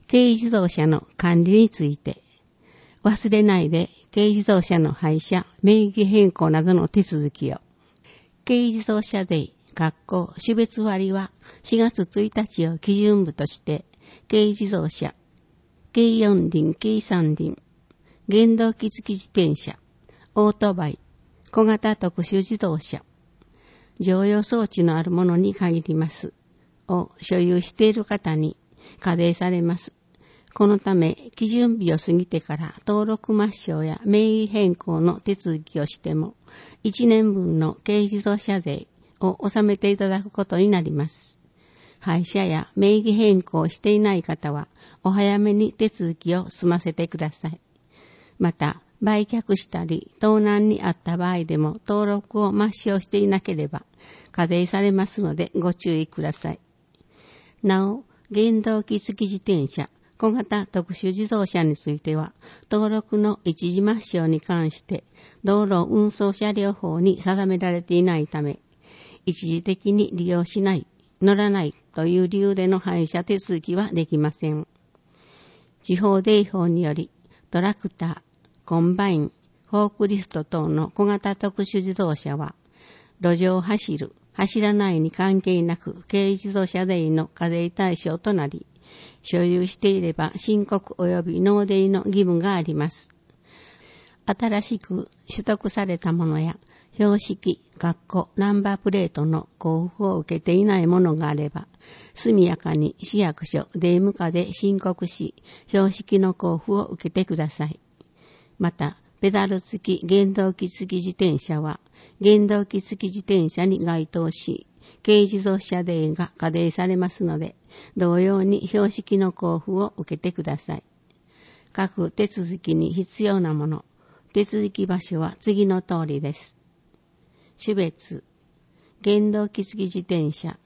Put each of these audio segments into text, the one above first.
軽自動車の管理について、忘れないで軽自動車の廃車、名義変更などの手続きを。軽自動車税、種別割は4月1日を基準部として、軽自動車、軽四輪、軽三輪、原動機付き自転車、オートバイ、小型特殊自動車、乗用装置のあるものに限ります。を所有している方に課税されます。このため、基準日を過ぎてから登録抹消や名義変更の手続きをしても、1年分の軽自動車税を納めていただくことになります。廃車や名義変更をしていない方は、お早めに手続きを済ませてください。また、売却したり、盗難にあった場合でも登録を抹消していなければ、課税されますのでご注意ください。なお、原動機付き自転車、小型特殊自動車については、登録の一時抹消に関して、道路運送車両法に定められていないため、一時的に利用しない、乗らないという理由での廃車手続きはできません。地方税法により、トラクター、コンバイン、フォークリスト等の小型特殊自動車は、路上を走る、走らないに関係なく、軽自動車税の課税対象となり、所有していれば申告及び納税の義務があります。新しく取得されたものや、標識、ナンバープレートの交付を受けていないものがあれば、速やかに市役所、税務課で申告し、標識の交付を受けてください。また、ペダル付き原動機付き自転車は、原動機付き自転車に該当し、軽自動車税が課税されますので、同様に標識の交付を受けてください。各手続きに必要なもの、手続き場所は次の通りです。種別、原動機付き自転車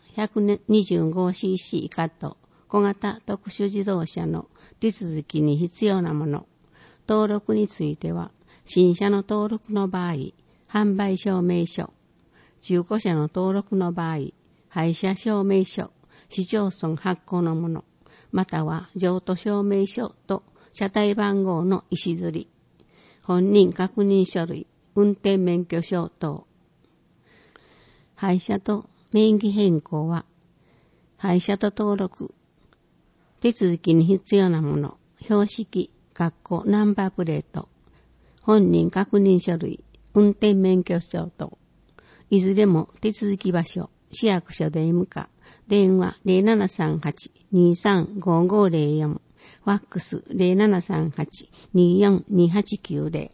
125cc 以下と小型特殊自動車の手続きに必要なもの、登録については、新車の登録の場合、販売証明書、中古車の登録の場合、廃車証明書、市町村発行のもの、または譲渡証明書と車体番号の石刷り、本人確認書類、運転免許証等。廃車と名義変更は、廃車と登録、手続きに必要なもの、標識、ナンバープレート、本人確認書類、運転免許証等。いずれも手続き場所、市役所税務課、電話 0738-235504、ファックス 0738-242890。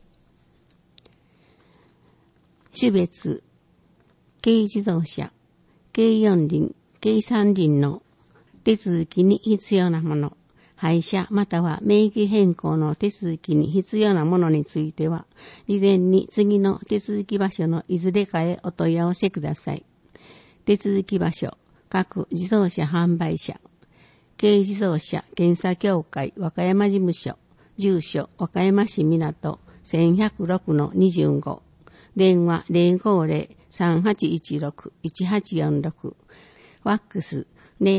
種別、軽自動車、軽四輪、軽三輪の手続きに必要なもの、廃車または名義変更の手続きに必要なものについては、事前に次の手続き場所のいずれかへお問い合わせください。手続き場所、各自動車販売者、軽自動車検査協会和歌山事務所、住所和歌山市港1106-25、電話 050-3816-1846、ファックス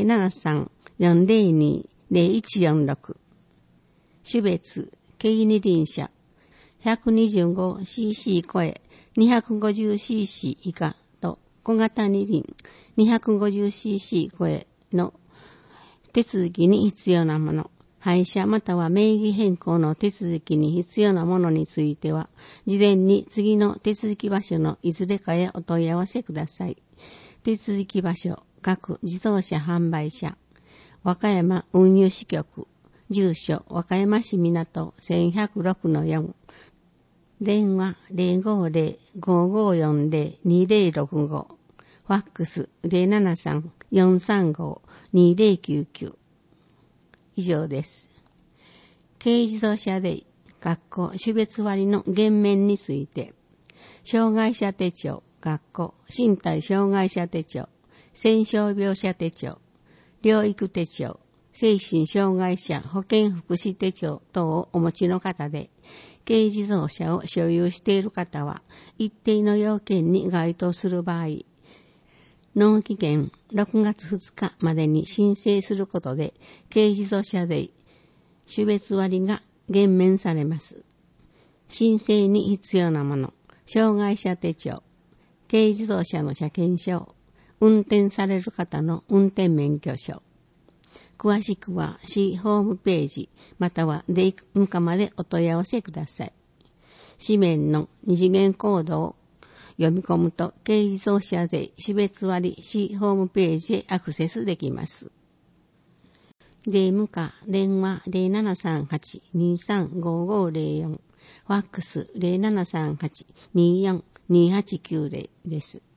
073-402-0146。種別、軽二輪車、125cc 超え 250cc 以下と小型二輪 250cc 超えの手続きに必要なもの、廃車または名義変更の手続きに必要なものについては、事前に次の手続き場所のいずれかへお問い合わせください。手続き場所、各自動車販売者、和歌山運輸支局、住所和歌山市港1106-4、電話 050-5540-2065、ファックス 073-435-2099。以上です。軽自動車税、種別割の減免について、障害者手帳、身体障害者手帳、戦傷病者手帳、療育手帳、精神障害者保健福祉手帳等をお持ちの方で、軽自動車を所有している方は、一定の要件に該当する場合、納期限6月2日までに申請することで、軽自動車税種別割が減免されます。申請に必要なもの、障害者手帳、軽自動車の車検証、運転される方の運転免許証。詳しくは市ホームページまたはデイムカまでお問い合わせください。紙面の二次元コードを読み込むと軽自動車税種別割市ホームページへアクセスできます。デイムカ電話 0738-235504 ファックス 0738-24-2890 です。